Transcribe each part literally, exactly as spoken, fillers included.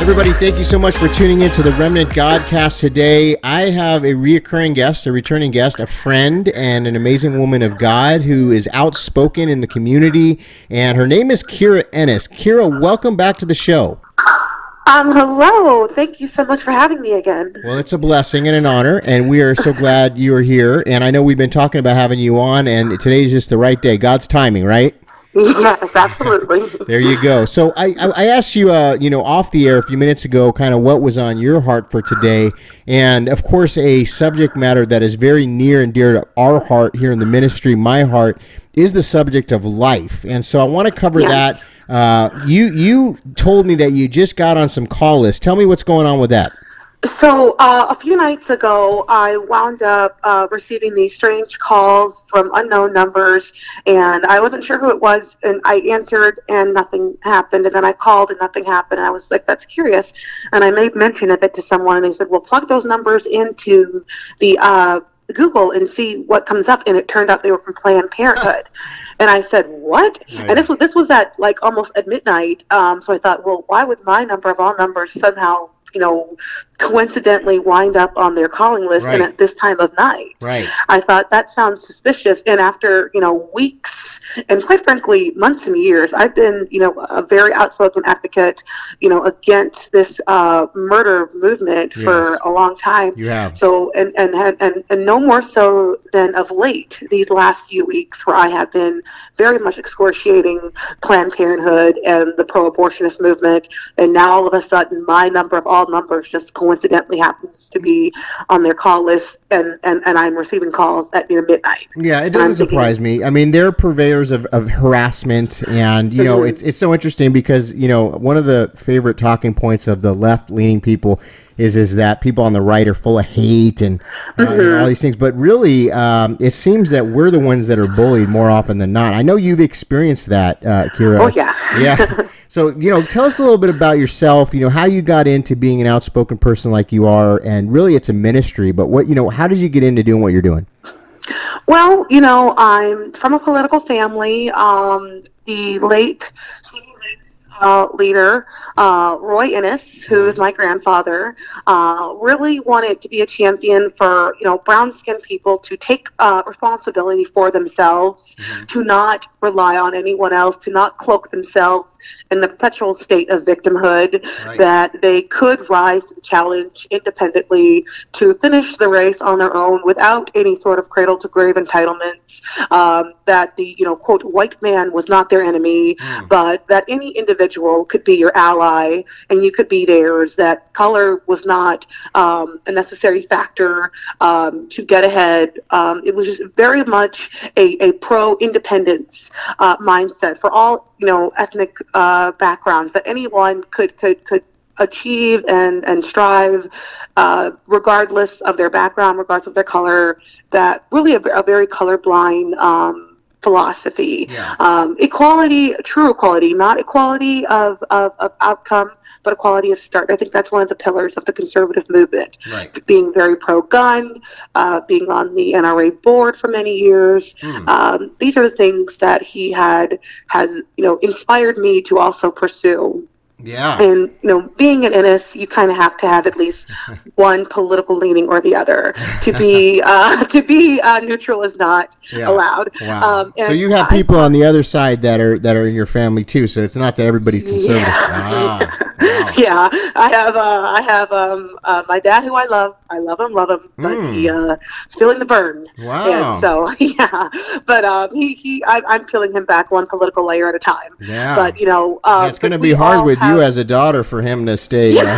Everybody, thank you so much for tuning in to the Remnant Godcast today. I have a reoccurring guest, a returning guest, a friend, and an amazing woman of God who is outspoken in the community, and her name is Kira Ennis. Kira, welcome back to the show. Um, hello. Thank you so much for having me again. Well, it's a blessing and an honor, and we are so glad you are here. And I know we've been talking about having you on, and today's just the right day. God's timing, right? Yes, absolutely. There you go. So I, I, I asked you, uh, you know, off the air a few minutes ago, kind of what was on your heart for today. And, of course, a subject matter that is very near and dear to our heart here in the ministry, my heart, is the subject of life. And so I want to cover Yes. that. Uh, you you told me that you just got on some call lists. Tell me what's going on with that. So uh, a few nights ago, I wound up uh, receiving these strange calls from unknown numbers, and I wasn't sure who it was, and I answered, and nothing happened, and then I called, and nothing happened, and I was like, that's curious, and I made mention of it to someone, and they said, well, plug those numbers into the uh, Google and see what comes up, and it turned out they were from Planned Parenthood. And I said, what? Right. And this was this was at like almost at midnight. Um, so I thought, well, why would my number of all numbers somehow, you know, coincidentally wind up on their calling list Right. and at this time of night? Right. I thought that sounds suspicious. And after, you know, weeks and quite frankly, months and years, I've been, you know, a very outspoken advocate, you know, against this uh, murder movement Yes. for a long time. You have. So, and, and, and, and no more so than of late, these last few weeks where I have been very much excoriating Planned Parenthood and the pro-abortionist movement. And now all of a sudden, my number of all numbers just coincidentally happens to be on their call list, and, and, and I'm receiving calls at near midnight. Yeah, it And doesn't I'm thinking, surprise me. I mean, they're purveyors of, of harassment, and, you know, Mhm. it's it's so interesting because, you know, one of the favorite talking points of the left-leaning people is is that people on the right are full of hate and, uh, Mm-hmm. and all these things. But really, um, it seems that we're the ones that are bullied more often than not. I know you've experienced that, uh, Kira. Oh, yeah. Yeah. So, you know, tell us a little bit about yourself, you know, how you got into being an outspoken person like you are, and really it's a ministry, but what, you know, how did you get into doing what you're doing? Well, you know, I'm from a political family. Um, the late civil rights uh, leader, uh, Roy Innis, who is my grandfather, uh, really wanted to be a champion for, you know, brown-skinned people to take uh, responsibility for themselves, Mhm. to not rely on anyone else, to not cloak themselves in the perpetual state of victimhood, Right. that they could rise to the challenge independently to finish the race on their own without any sort of cradle to grave entitlements, um, that the, you know, quote, white man was not their enemy, Mm. but that any individual could be your ally and you could be theirs, that color was not um, a necessary factor um, to get ahead. Um, it was just very much a, a pro-independence uh, mindset for all, you know, ethnic uh, backgrounds, that anyone could could could achieve and and strive uh, regardless of their background, regardless of their color. That really a, a very colorblind um, philosophy. Yeah. Um, equality, true equality, not equality of, of, of outcome, but equality of start. I think that's one of the pillars of the conservative movement. Right. Being very pro-gun, uh, being on the N R A board for many years. Mm. Um, these are the things that he had has you know inspired me to also pursue. Yeah. And, you know, being an Ennis, you kind of have to have at least one political leaning or the other. To be uh, to be uh, neutral is not Yeah. allowed. Wow. Um, so and you have I- people on the other side that are that are in your family too. So it's not that everybody's conservative. Yeah. Ah, wow. Yeah, I have uh, I have um, uh, my dad, who I love. I love him, love him, but Mm. he uh, feeling the burn. Wow. And so yeah, but um, he he I, I'm peeling him back one political layer at a time. Yeah. But you know, um, Yeah, it's going to but be we hard all with have- you as a daughter for him to stay. Uh,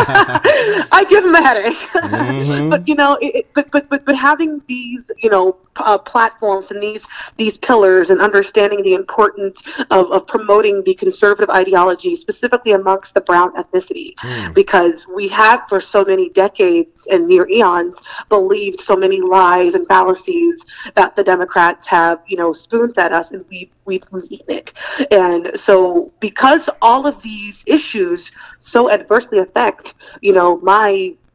I give him a headache. Mhm. But you know, it, it- but but but but having these, you know, p- uh, platforms and these these pillars, and understanding the importance of, of promoting the conservative ideology, specifically amongst the brown ethnicity, Mm. because we have for so many decades and near eons believed so many lies and fallacies that the Democrats have, you know, spoon fed us, and we we've, we've eaten it. And so, because all of these issues so adversely affect, you know, my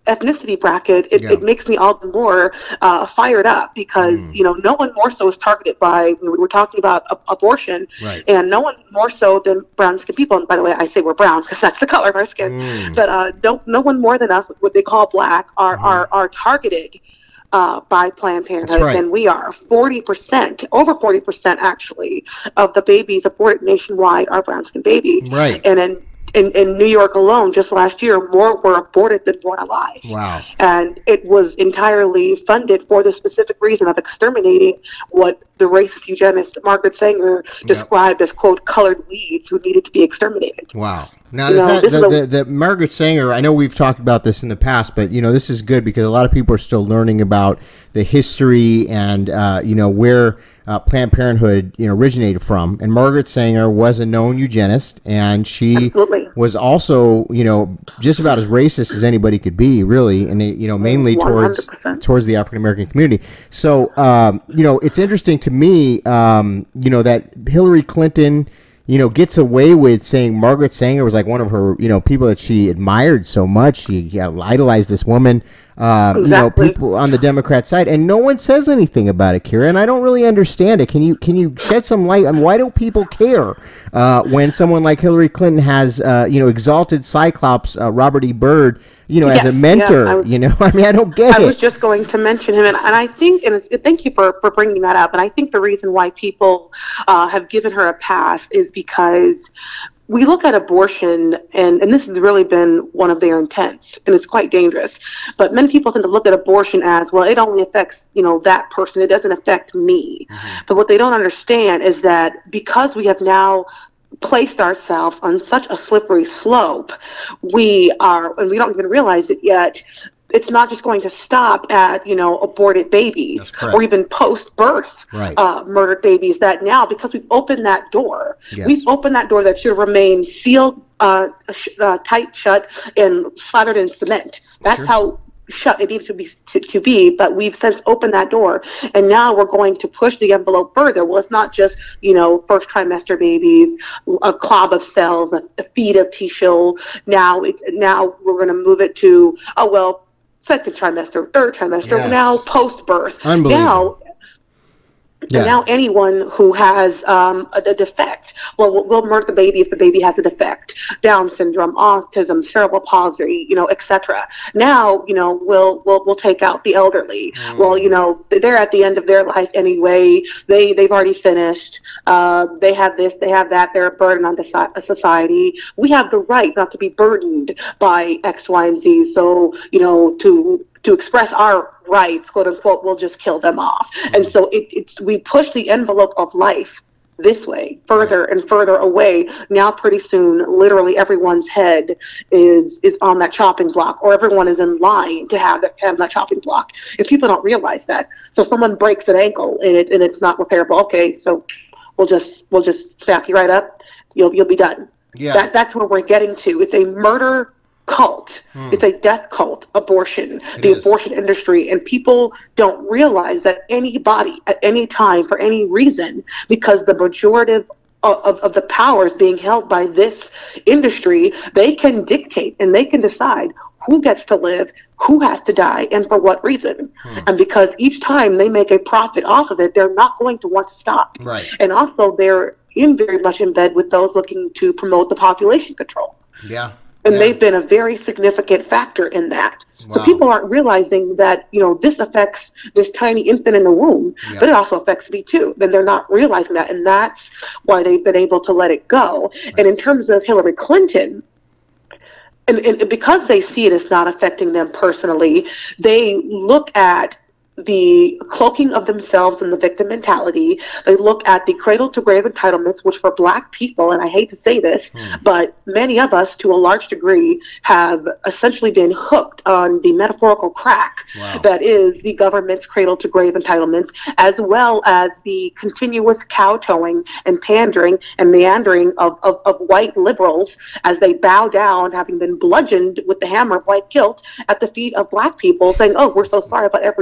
ethnicity bracket, it, Yeah. it makes me all the more uh, fired up because, Mm. you know, no one more so is targeted by, we we're talking about a- abortion, Right. and no one more so than brown skinned people. And by the way, I say we're brown because that's the color of our skin. Mm. But uh, no, no one more than us, what they call black, are, Mhm. are, are targeted uh, by Planned Parenthood right. than we are. forty percent, over forty percent actually, of the babies aborted nationwide are brown skinned babies. Right. And in In, in New York alone, just last year, more were aborted than born alive. Wow. And it was entirely funded for the specific reason of exterminating what the racist eugenist Margaret Sanger described as, quote, colored weeds who needed to be exterminated. Wow. Now, You is know, that this the, is a- the, the Margaret Sanger? I know we've talked about this in the past, but you know this is good because a lot of people are still learning about the history and uh, you know where uh, Planned Parenthood you know originated from. And Margaret Sanger was a known eugenist, and she Absolutely. was also you know just about as racist as anybody could be, really, and you know mainly towards one hundred percent. towards the African American community. So um, you know it's interesting to me, um, you know that Hillary Clinton. you know, gets away with saying Margaret Sanger was like one of her, you know, people that she admired so much. She, she idolized this woman, um, Exactly. you know, people on the Democrat side, and no one says anything about it, Kira. And I don't really understand it. Can you can you shed some light on why don't people care uh, when someone like Hillary Clinton has, uh, you know, exalted Cyclops uh, Robert E. Byrd, you know, Yes, as a mentor? yeah, I was- you know, I mean, I don't get I it. was just going to mention him, and, and I think, and it's, thank you for, for bringing that up. And I think the reason why people uh, have given her a pass is because we look at abortion, and, and this has really been one of their intents, and it's quite dangerous. But many people tend to look at abortion as, well, it only affects, you know, that person. It doesn't affect me. Mm-hmm. But what they don't understand is that because we have now placed ourselves on such a slippery slope, we are, and we don't even realize it yet, it's not just going to stop at, you know, aborted babies. That's correct. Or even post-birth Right. uh, murdered babies, that now, because we've opened that door, Yes. we've opened that door that should remain sealed, uh, sh- uh, tight shut, and slathered in cement. That's Sure. how shut it needs to be to, to be, but we've since opened that door, and now we're going to push the envelope further. Well, it's not just, you know, first trimester babies, a clob of cells, a, a feed of tissue. Now it's now we're going to move it to, oh well, second trimester, third trimester, Yes. now post birth. Unbelievable. Now, Yeah. and now anyone who has um, a, a defect, well, we'll, we'll murder the baby if the baby has a defect, Down syndrome, autism, cerebral palsy, you know, et cetera. Now, you know, we'll we'll we'll take out the elderly. Mm. Well, you know, they're at the end of their life anyway. They they've already finished. Uh, they have this, they have that. They're a burden on the so- society. We have the right not to be burdened by X, Y, and Z. So, you know, to to express our rights, quote unquote, we'll just kill them off. And so it, it's we push the envelope of life this way, further and further away. Now pretty soon, literally everyone's head is is on that chopping block, or everyone is in line to have that, have that chopping block. If people don't realize that. So someone breaks an ankle and it and it's not repairable, okay, so we'll just we'll just snap you right up, you'll you'll be done. Yeah. That that's where we're getting to. It's a murder cult. Hmm. It's a death cult, abortion, It the is. abortion industry. And people don't realize that anybody at any time for any reason, because the majority of, of, of the powers being held by this industry, they can dictate and they can decide who gets to live, who has to die, and for what reason. Hmm. And because each time they make a profit off of it, they're not going to want to stop. Right. And also they're in very much in bed with those looking to promote the population control. Yeah. And Yeah. they've been a very significant factor in that. So Wow. people aren't realizing that, you know, this affects this tiny infant in the womb, Yeah. but it also affects me too. Then they're not realizing that. And that's why they've been able to let it go. And in terms of Hillary Clinton, and, and because they see it as not affecting them personally, they look at the cloaking of themselves in the victim mentality. They look at the cradle to grave entitlements, which for Black people, and I hate to say this, Hmm. but many of us to a large degree have essentially been hooked on the metaphorical crack Wow. that is the government's cradle to grave entitlements, as well as the continuous kowtowing and pandering and meandering of, of, of white liberals as they bow down, having been bludgeoned with the hammer of white guilt at the feet of Black people, saying, oh, we're so sorry about every single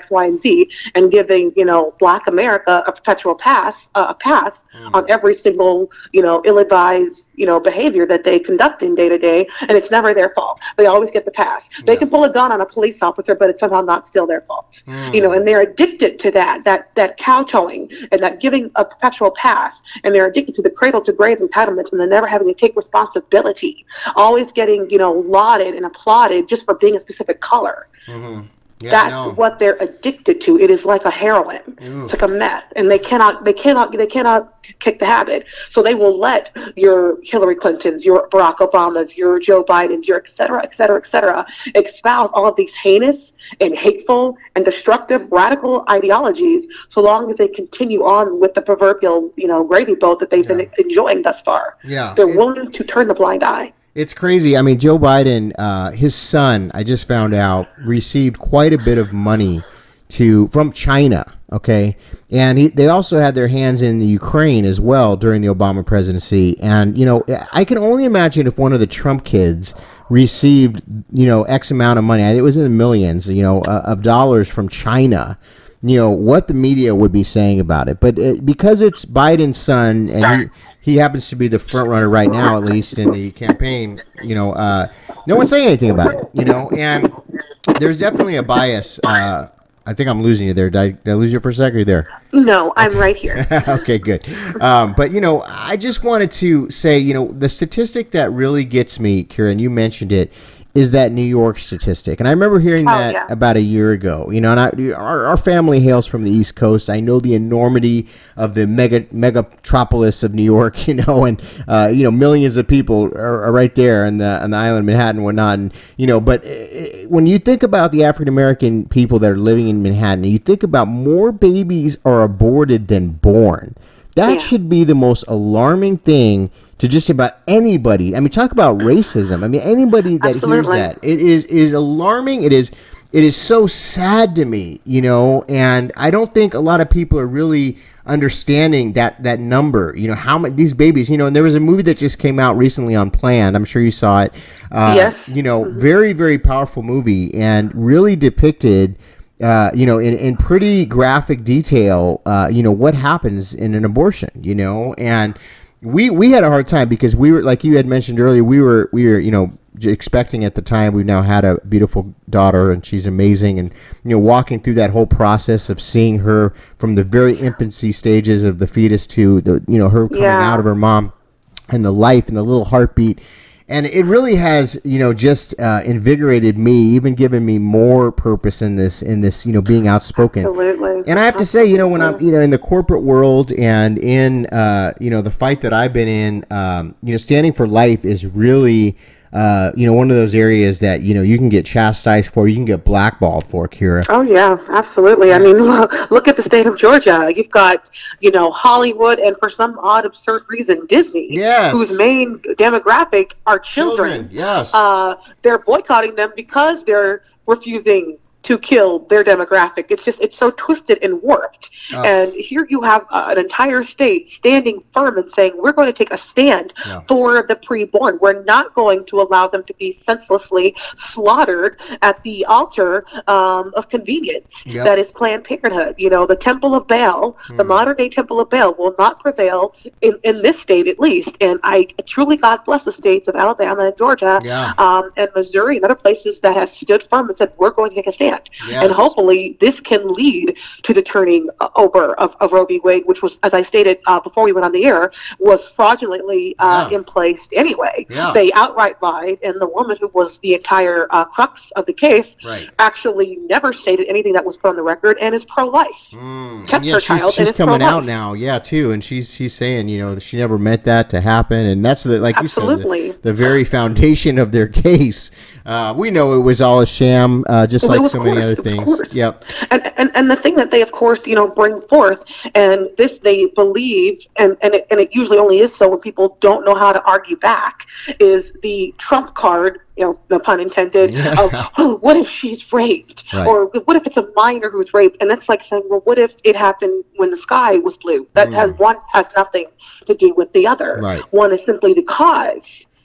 X, Y, and Z, and giving, you know, Black America a perpetual pass, uh, a pass mm. on every single, you know, ill-advised, you know, behavior that they conduct in day to day, and it's never their fault. They always get the pass. They yeah. can pull a gun on a police officer, but it's somehow not still their fault. Mm. You know, and they're addicted to that, that, that kowtowing and that giving a perpetual pass, and they're addicted to the cradle to grave entitlements, and they're never having to take responsibility, always getting, you know, lauded and applauded just for being a specific color. Mm-hmm. Yeah, That's no. what they're addicted to. It is like a heroin. Oof. It's like a meth, and they cannot, they cannot, they cannot kick the habit. So they will let your Hillary Clintons, your Barack Obamas, your Joe Bidens, your et cetera, et cetera, et cetera, espouse all of these heinous and hateful and destructive radical ideologies, so long as they continue on with the proverbial, you know, gravy boat that they've yeah. been enjoying thus far. Yeah, they're it, willing to turn the blind eye. It's crazy. I mean, Joe Biden, uh, his son, I just found out, received quite a bit of money to from China, okay? And he, they also had their hands in the Ukraine as well during the Obama presidency. And, you know, I can only imagine if one of the Trump kids received, you know, X amount of money, it was in the millions, you know, uh, of dollars from China, you know, what the media would be saying about it. But it, because it's Biden's son, and he... He happens to be the front runner right now, at least in the campaign. You know, uh, no one's saying anything about it. You know, and there's definitely a bias. Uh, I think I'm losing you there. Did I, did I lose you for a second? Are you there? No, I'm okay. right here. Okay, good. Um, but you know, I just wanted to say, you know, the statistic that really gets me, Kira, and you mentioned it, is that New York statistic. And I remember hearing that oh, yeah. about a year ago. You know, and I, our, our family hails from the East Coast. I know the enormity of the mega megatropolis of New York, you know, and, uh, you know, millions of people are, are right there on the, on the island of Manhattan and whatnot. And, you know, but uh, when you think about the African-American people that are living in Manhattan, you think about more babies are aborted than born. That yeah. should be the most alarming thing to just about anybody. I mean, talk about racism. I mean, anybody that Absolutely. hears that, it is is alarming. It is it is so sad to me, you know. And I don't think a lot of people are really understanding that that number. You know, how many these babies. You know, and there was a movie that just came out recently on Planned. I'm sure you saw it. Uh, yes. You know, mm-hmm. very very powerful movie, and really depicted. Uh, you know, in, in pretty graphic detail, uh, you know, what happens in an abortion. You know, and. We we had a hard time because we were, like you had mentioned earlier, we were we were you know expecting at the time. We've now had a beautiful daughter, and she's amazing. And you know, walking through that whole process of seeing her from the very infancy stages of the fetus to the you know her coming yeah. out of her mom, and the life and the little heartbeat. And it really has, you know, just uh, invigorated me, even given me more purpose in this, in this, you know, being outspoken. Absolutely. And I have to say, you know, when I'm, you know, in the corporate world and in, uh, you know, the fight that I've been in, um, you know, standing for life is really, uh, you know, one of those areas that, you know, you can get chastised for, you can get blackballed for, Kira. Oh, yeah, absolutely. Yeah. I mean, look, look at the state of Georgia. You've got, you know, Hollywood and for some odd, absurd reason, Disney, yes. whose main demographic are children. Children, yes. Uh, they're boycotting them because they're refusing to kill their demographic. It's just, it's so twisted and warped. Oh. And here you have uh, an entire state standing firm and saying, we're going to take a stand yeah. for the preborn. We're not going to allow them to be senselessly slaughtered at the altar um, of convenience yep. that is Planned Parenthood. You know, the Temple of Baal, mm. the modern day Temple of Baal will not prevail in, in this state at least. And I truly, God bless the states of Alabama and Georgia yeah. um, and Missouri and other places that have stood firm and said, we're going to take a stand. Yes. And hopefully this can lead to the turning uh, over of, of Roe v. Wade, which was, as I stated uh, before we went on the air, was fraudulently uh, yeah. in place anyway. Yeah. They outright lied, and the woman who was the entire uh, crux of the case right. actually never stated anything that was put on the record and is pro-life. Mm. Kept yeah, her she's, child she's and coming pro-life. out now, yeah, too, and she's she's saying, you know, she never meant that to happen, and that's the like Absolutely. you said, the, the very foundation of their case. Uh, we know it was all a sham, uh, just well, like so course, many other things. Yep. And, and and the thing that they, of course, you know, bring forth, and this they believe, and and it, and it usually only is so when people don't know how to argue back, is the trump card, you know, no pun intended, yeah. of, oh, what if she's raped? Right. Or what if it's a minor who's raped? And that's like saying, well, what if it happened when the sky was blue? That mm. has one has nothing to do with the other. Right. One is simply the cause.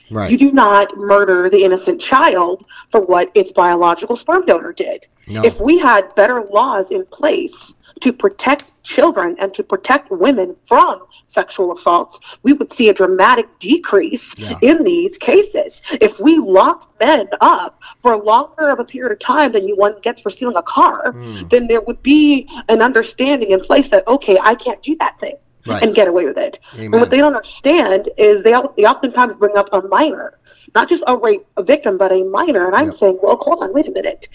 Right. You do not murder the innocent child for what its biological sperm donor did. No. If we had better laws in place to protect children and to protect women from sexual assaults, we would see a dramatic decrease Yeah. in these cases. If we locked men up for longer of a period of time than you one gets for stealing a car, Mm. then there would be an understanding in place that, okay, I can't do that thing. Right. And get away with it. Amen. And what they don't understand is they, they oftentimes bring up a minor, not just a rape a victim, but a minor. And I'm Yep. saying, well, hold on, wait a minute.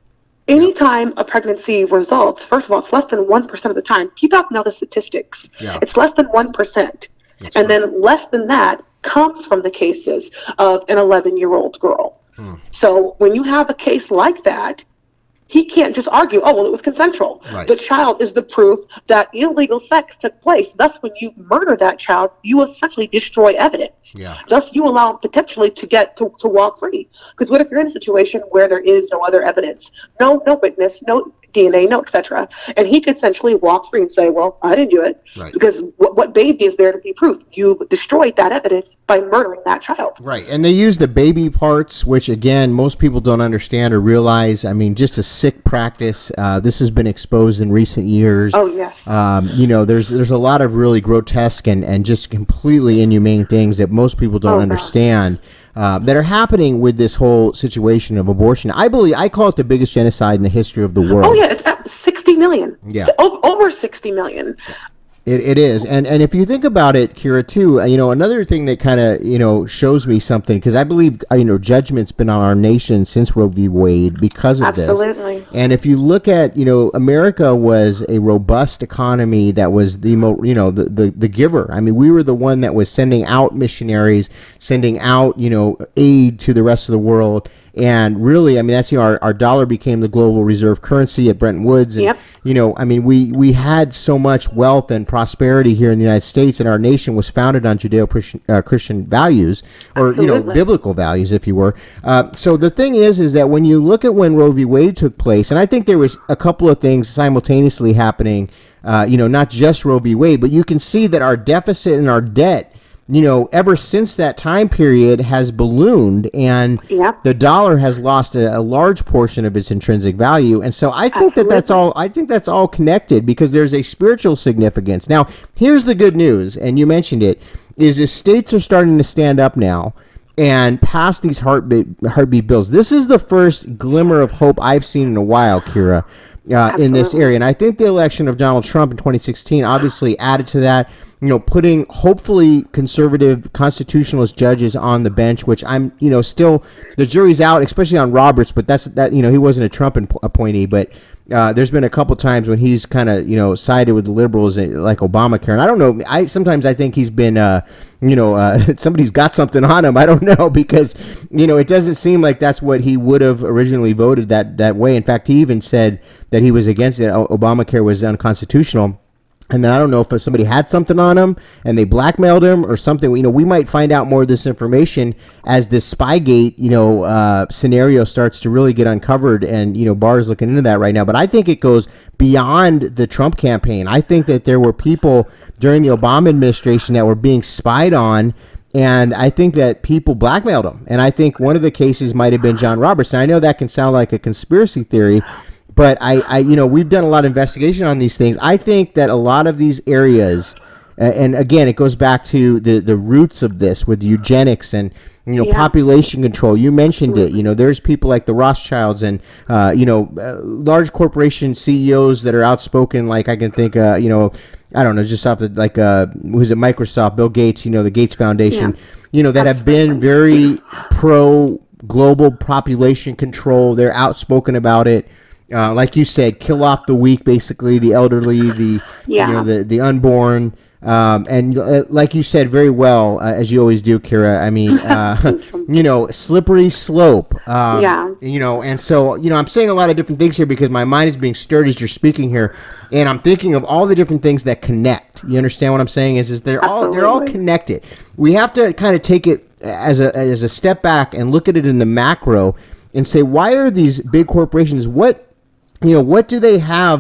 Anytime a pregnancy results, first of all, it's less than one percent of the time. Keep out now the statistics. Yeah. It's less than one percent. That's And right. then less than that comes from the cases of an eleven-year-old girl. Hmm. So when you have a case like that, he can't just argue, oh, well, it was consensual. Right. The child is the proof that illegal sex took place. Thus, when you murder that child, you essentially destroy evidence. Yeah. Thus, you allow him potentially to get to, to walk free. Because what if you're in a situation where there is no other evidence, no no witness, no D N A, no et cetera, and he could essentially walk free and say, well, I didn't do it. Right. Because what, what baby is there to be proof? You've destroyed that evidence by murdering that child. Right. And they use the baby parts, which, again, most people don't understand or realize. I mean, just a sick practice. Uh, this has been exposed in recent years. Oh, yes. Um, you know, there's there's a lot of really grotesque and, and just completely inhumane things that most people don't Oh, God. understand uh, that are happening with this whole situation of abortion. I believe, I call it the biggest genocide in the history of the world. Oh, yeah, it's at sixty million. Yeah. O- over sixty million. It, it is. And and if you think about it, Kira, too, uh, you know, another thing that kind of, you know, shows me something, because I believe, uh, you know, judgment's been on our nation since Roe v. Wade because of Absolutely. this. And if you look at, you know, America was a robust economy that was the, mo- you know, the, the, the giver. I mean, we were the one that was sending out missionaries, sending out, you know, aid to the rest of the world. And really, I mean, that's, you know, our, our dollar became the global reserve currency at Bretton Woods. And, Yep. you know, I mean, we, we had so much wealth and prosperity here in the United States, and our nation was founded on Judeo-Christian uh, Christian values, or, you know, Absolutely. biblical values, if you were. Uh, so the thing is, is that when you look at when Roe v. Wade took place, and I think there was a couple of things simultaneously happening, uh, you know, not just Roe v. Wade, but you can see that our deficit and our debt, you know, ever since that time period has ballooned, and Yep. the dollar has lost a, a large portion of its intrinsic value. And so I think that that's all, I think that's all connected because there's a spiritual significance. Now, here's the good news, and you mentioned it, is the states are starting to stand up now and pass these heartbeat, heartbeat bills. This is the first glimmer of hope I've seen in a while, Kira, uh, in this Absolutely. area. And I think the election of Donald Trump in twenty sixteen obviously added to that. You know, putting hopefully conservative constitutionalist judges on the bench, which I'm, you know, still the jury's out, especially on Roberts. But that's that, you know, he wasn't a Trump imp- appointee, but uh, there's been a couple times when he's kind of, you know, sided with the liberals, uh, like Obamacare. And I don't know. I sometimes I think he's been, uh, you know, uh, somebody's got something on him. I don't know because, you know, it doesn't seem like that's what he would have originally voted that that way. In fact, he even said that he was against it. O- Obamacare was unconstitutional. And then I don't know if somebody had something on him and they blackmailed him or something. You know, we might find out more of this information as this Spygate, you know, uh, scenario starts to really get uncovered. And, you know, Barr is looking into that right now. But I think it goes beyond the Trump campaign. I think that there were people during the Obama administration that were being spied on. And I think that people blackmailed him. And I think one of the cases might have been John Roberts. And I know that can sound like a conspiracy theory, but I, I, you know, we've done a lot of investigation on these things. I think that a lot of these areas, uh, and again, it goes back to the, the roots of this with eugenics and, you know, Yeah. population control. You mentioned it. You know, there's people like the Rothschilds and, uh, you know, uh, large corporation C E Os that are outspoken. Like I can think, uh, you know, I don't know, just off the, like, uh, who's at Microsoft, Bill Gates, you know, the Gates Foundation, Yeah. you know, that have been very pro global population control. They're outspoken about it. Uh, like you said, kill off the weak, basically the elderly, the Yeah. you know the the unborn, um, and uh, like you said very well, uh, as you always do, Kira. I mean, uh, you know, slippery slope. Um, Yeah. You know, and so you know, I'm saying a lot of different things here because my mind is being stirred as you're speaking here, and I'm thinking of all the different things that connect. You understand what I'm saying? Is is they're all they're all Absolutely. connected. We have to kind of take it as a as a step back and look at it in the macro and say, why are these big corporations? What You know, what do they have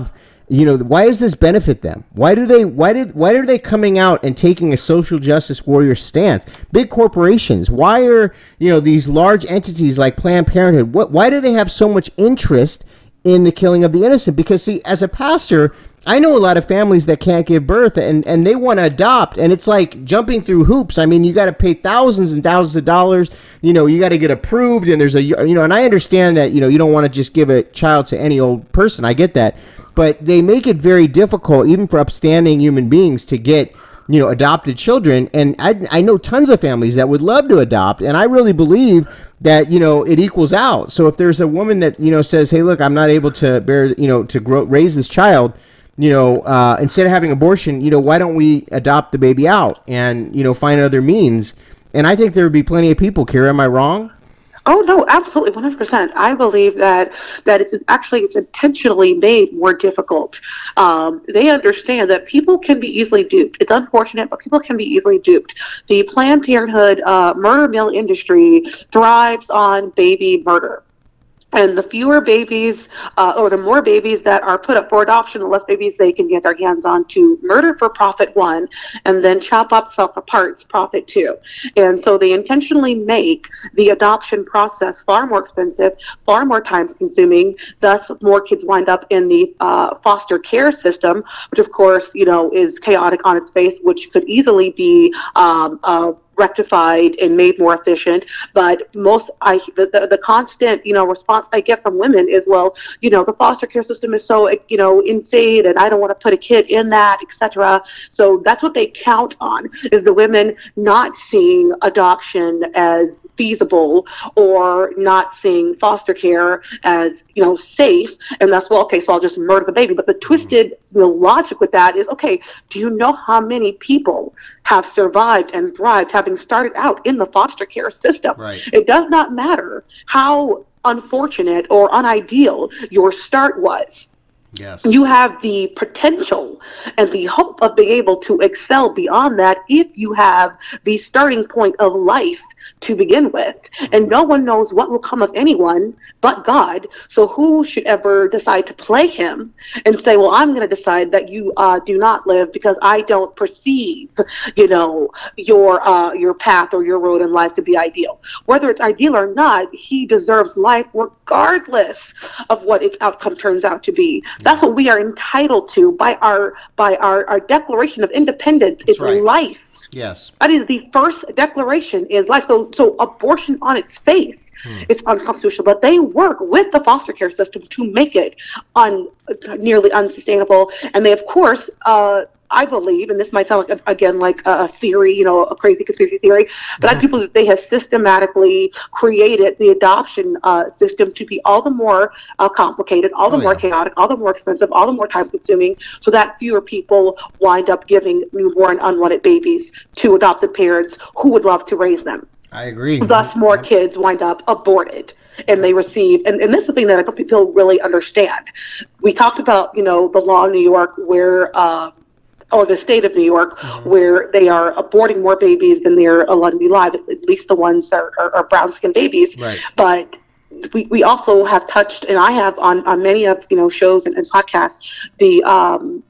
You know, why does this benefit them? Why do they why did why are they coming out and taking a social justice warrior stance? Big corporations, why are, you know, these large entities like Planned Parenthood, what why do they have so much interest in the killing of the innocent? Because see, as a pastor, I know a lot of families that can't give birth and, and they want to adopt, and it's like jumping through hoops. I mean, you got to pay thousands and thousands of dollars. You know, you got to get approved, and there's a, you know, and I understand that, you know, you don't want to just give a child to any old person. I get that. But they make it very difficult, even for upstanding human beings, to get, you know, adopted children. And I, I know tons of families that would love to adopt, and I really believe that, you know, it equals out. So if there's a woman that, you know, says, hey, look, I'm not able to bear, you know, to grow, raise this child, you know, uh, instead of having abortion, you know, why don't we adopt the baby out and, you know, find other means? And I think there would be plenty of people, Kira, am I wrong? Oh no, absolutely, one hundred percent. I believe that that it's actually it's intentionally made more difficult. Um, they understand that people can be easily duped. It's unfortunate, but people can be easily duped. The Planned Parenthood uh, murder mill industry thrives on baby murder. And the fewer babies, uh, or the more babies that are put up for adoption, the less babies they can get their hands on to murder for profit one, and then chop up self parts profit two. And so they intentionally make the adoption process far more expensive, far more time consuming. Thus, more kids wind up in the uh, foster care system, which of course, you know, is chaotic on its face, which could easily be um, uh, rectified and made more efficient. But most I the, the, the constant, you know, response I get from women is, well, you know, the foster care system is so, you know, insane, and I don't want to put a kid in that, etc. So that's what they count on, is the women not seeing adoption as feasible, or not seeing foster care as, you know, safe, and that's, well, okay, so I'll just murder the baby. But the twisted, you know, logic with that is, okay, do you know how many people have survived and thrived having started out in the foster care system? Right. It does not matter how unfortunate or unideal your start was. Yes. You have the potential and the hope of being able to excel beyond that if you have the starting point of life to begin with. And no one knows what will come of anyone but God. So who should ever decide to play him and say, well, I'm going to decide that you uh, do not live because I don't perceive, you know, your uh, your path or your road in life to be ideal. Whether it's ideal or not, he deserves life regardless of what its outcome turns out to be. That's what we are entitled to by our by our, our Declaration of Independence. It's right. life. Yes. That is the first declaration, is life. So so abortion on its face hmm. is unconstitutional, but they work with the foster care system to make it un, nearly unsustainable. And they, of course, uh, I believe, and this might sound like, again, like a theory, you know, a crazy conspiracy theory, but mm-hmm. I do believe they have systematically created the adoption uh, system to be all the more uh, complicated, all the oh, more yeah. chaotic, all the more expensive, all the more time consuming, so that fewer people wind up giving newborn unwanted babies to adopted parents who would love to raise them. I agree. Thus, more yep. kids wind up aborted. And they receive, and, and this is the thing that I don't think people really understand. We talked about, you know, the law in New York where, uh, or the state of New York, mm-hmm. where they are aborting more babies than they're allowed to be live, at least the ones that are, are, are brown-skinned babies. Right. But we, we also have touched, and I have on, on many of, you know, shows and, and podcasts, the um,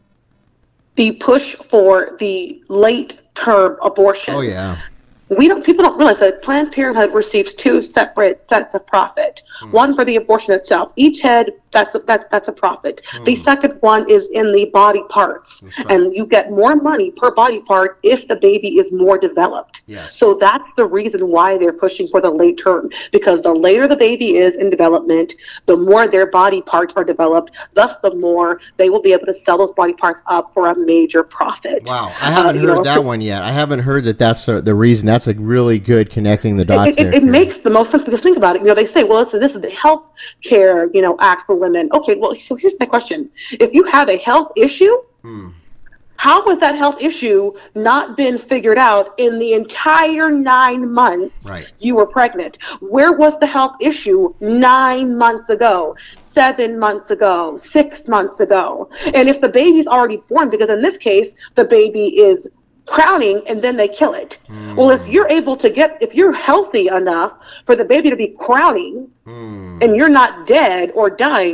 the push for the late-term abortion. Oh, yeah. We don't. People don't realize that Planned Parenthood receives two separate sets of profit. Mm. One for the abortion itself. Each head, that's a, that's that's a profit. Mm. The second one is in the body parts, right. and you get more money per body part if the baby is more developed. Yes. So that's the reason why they're pushing for the late term, because the later the baby is in development, the more their body parts are developed. Thus, the more they will be able to sell those body parts up for a major profit. Wow, I haven't uh, heard know, that one yet. I haven't heard that that's uh, the reason. That's a really good connecting the dots. It, it, there, it makes the most sense, because think about it. You know, they say, well, it's, this is the Health Care, you know, Act for women. Okay, well, so here's my question: if you have a health issue, hmm. how has that health issue not been figured out in the entire nine months right. you were pregnant? Where was the health issue nine months ago? Seven months ago, six months ago? And if the baby's already born, because in this case, the baby is crowning and then they kill it. Mm. Well, if you're able to get, if you're healthy enough for the baby to be crowning mm. and you're not dead or dying,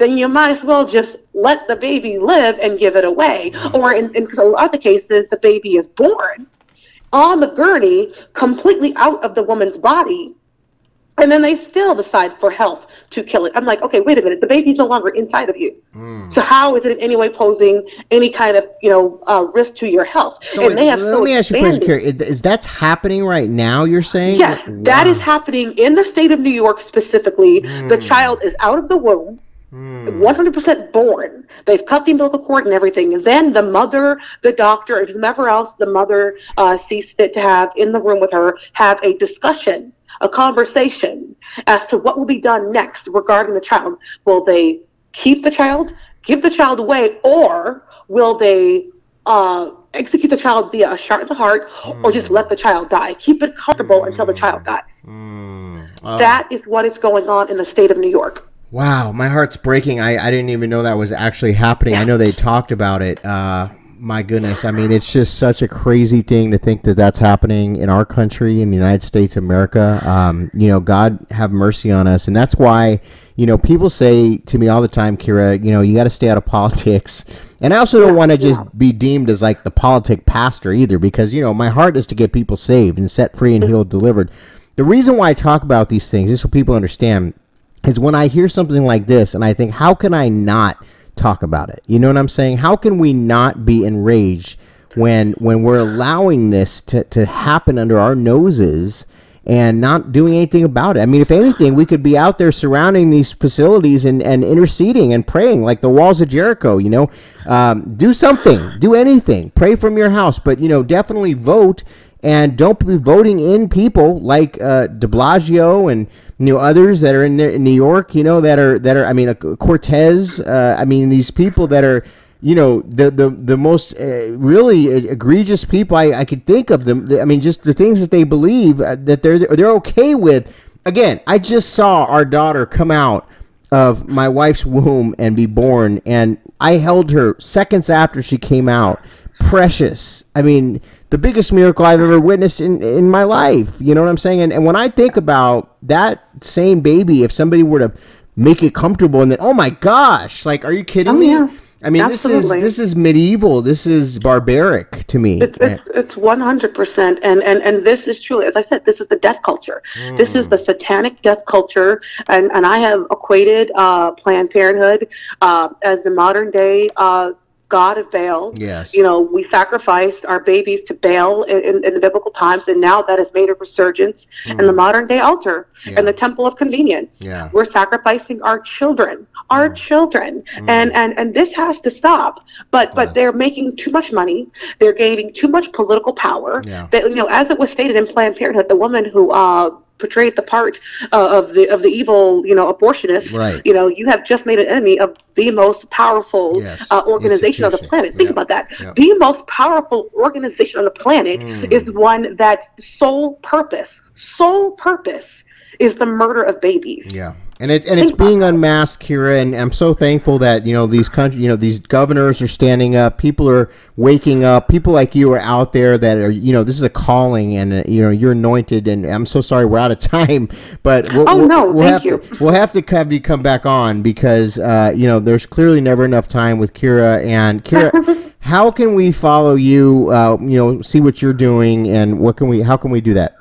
then you might as well just let the baby live and give it away. Or in, in a lot of the cases, the baby is born on the gurney, completely out of the woman's body, and then they still decide for health to kill it. I'm like, okay, wait a minute. The baby's no longer inside of you. Mm. So how is it in any way posing any kind of, you know, uh, risk to your health? So and wait, they have let so me ask you a question, Carrie. Is that happening right now, you're saying? Yes, wow. That is happening in the state of New York specifically. Mm. The child is out of the womb. Mm. one hundred percent born. They've cut the umbilical cord and everything. And then the mother, the doctor, and whomever else the mother uh, sees fit to have in the room with her have a discussion, a conversation as to what will be done next regarding the child. Will they keep the child, give the child away, or will they uh, execute the child via a shot in the heart, mm. or just let the child die? Keep it comfortable mm. until the child dies. Mm. Oh. That is what is going on in the state of New York. Wow, my heart's breaking. I, I didn't even know that was actually happening. Yeah. I know they talked about it. Uh, my goodness. I mean, it's just such a crazy thing to think that that's happening in our country, in the United States of America. Um, you know, God have mercy on us. And that's why, you know, people say to me all the time, Kira, you know, you got to stay out of politics. And I also don't want to just be deemed as like the politic pastor either, because, you know, my heart is to get people saved and set free and healed, delivered. The reason why I talk about these things, just so people understand, is when I hear something like this and I think, how can I not talk about it? You know what I'm saying? How can we not be enraged when when we're allowing this to, to happen under our noses and not doing anything about it? I mean, if anything, we could be out there surrounding these facilities and, and interceding and praying like the walls of Jericho, you know. Um, do something. Do anything. Pray from your house. But, you know, definitely vote. And don't be voting in people like uh, de Blasio and, you know, others that are in, there, in New York, you know, that are, that are I mean, uh, Cortez, uh, I mean, these people that are, you know, the the, the most uh, really egregious people I, I could think of them. I mean, just the things that they believe uh, that they're they're okay with. Again, I just saw our daughter come out of my wife's womb and be born, and I held her seconds after she came out. Precious. I mean, the biggest miracle I've ever witnessed in, in my life. You know what I'm saying? And, and when I think about that same baby, if somebody were to make it comfortable and then, oh my gosh, like, are you kidding oh, me? Yeah. I mean, Absolutely. this is this is medieval. This is barbaric to me. It's it's, it's one hundred percent. And, and, and this is truly, as I said, this is the death culture. Mm. This is the satanic death culture. And, and I have equated uh, Planned Parenthood uh, as the modern day uh God of Baal. Yes. You know, we sacrificed our babies to Baal in, in, in the biblical times, and now that has made a resurgence mm. in the modern day altar yeah. and the temple of convenience. Yeah. We're sacrificing our children, our mm. children, mm. and and and this has to stop. But but yes. they're making too much money. They're gaining too much political power. Yeah. That, you know, as it was stated in Planned Parenthood, the woman who uh portrayed the part uh, of the of the evil, you know, abortionist. Right. You know, you have just made an enemy of the most powerful yes. uh, organization on the planet. Think yeah. about that. Yeah. The most powerful organization on the planet mm. is one that's sole purpose, sole purpose is the murder of babies. Yeah. And it and it's being unmasked, Kira, and I'm so thankful that, you know, these country, you know, these governors are standing up, people are waking up, people like you are out there that are, you know, this is a calling, and uh, you know, you're anointed. And I'm so sorry we're out of time, but we'll, oh we'll, no, we'll thank have you. To, we'll have to have you come back on because uh, you know, there's clearly never enough time with Kira. And Kira, how can we follow you? Uh, you know, see what you're doing, and what can we? How can we do that?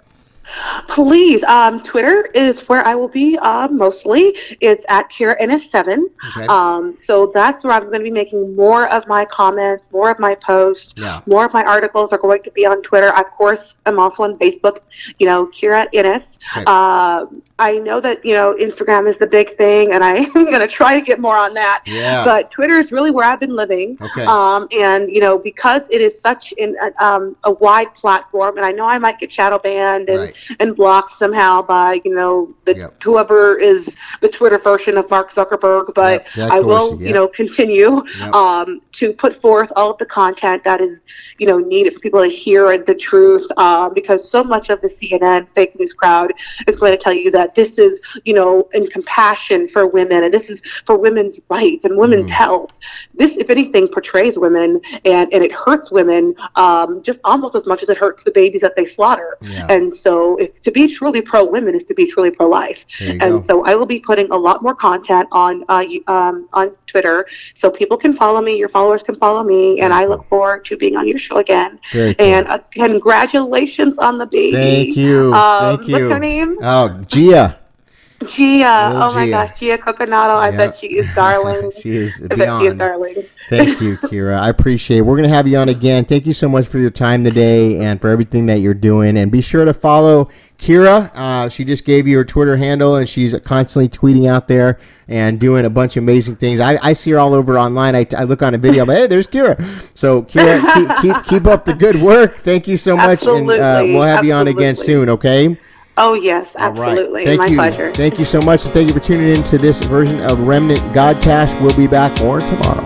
Please, um, Twitter is where I will be uh, mostly. It's at Kira N S seven. Okay. Um, so that's where I'm going to be making more of my comments, more of my posts, yeah. more of my articles are going to be on Twitter. Of course, I'm also on Facebook, you know, Kira N S. Okay. Uh, I know that, you know, Instagram is the big thing, and I'm going to try to get more on that. Yeah. But Twitter is really where I've been living. Okay. Um, and, you know, because it is such an, um, a wide platform, and I know I might get shadow banned and, right. and blocked somehow by, you know, the yep. whoever is the Twitter version of Mark Zuckerberg, but yep. Jack I will, Dorsey, yep. you know, continue yep. um, to put forth all of the content that is, you know, needed for people to hear the truth, uh, because so much of the C N N fake news crowd is going to tell you that this is, you know, in compassion for women, and this is for women's rights and women's mm. health. This, if anything, portrays women, and, and it hurts women um, just almost as much as it hurts the babies that they slaughter. Yeah. And so know, if to be truly pro-women is to be truly pro-life. And go. so I will be putting a lot more content on uh, um, on Twitter, so people can follow me, your followers can follow me, and Very I cool. look forward to being on your show again. Very cool. And uh, congratulations on the baby. Thank you. Um, Thank you. What's her name? Oh, Gia. Gia. Little Oh my Gia. gosh, Gia Coconato. I Yep. bet she is darling. She is I bet she is beyond. darling. Thank you, Kira. I appreciate it. We're going to have you on again. Thank you so much for your time today and for everything that you're doing. And be sure to follow Kira. Uh, she just gave you her Twitter handle, and she's constantly tweeting out there and doing a bunch of amazing things. I, I see her all over online. I, I look on a video, I'm like, hey, there's Kira. So, Kira, keep, keep keep up the good work. Thank you so much. Absolutely. And uh, we'll have Absolutely. you on again soon, okay? Oh, yes, All right. absolutely. Thank My you. pleasure. Thank you so much. And thank you for tuning in to this version of Remnant Godcast. We'll be back more tomorrow.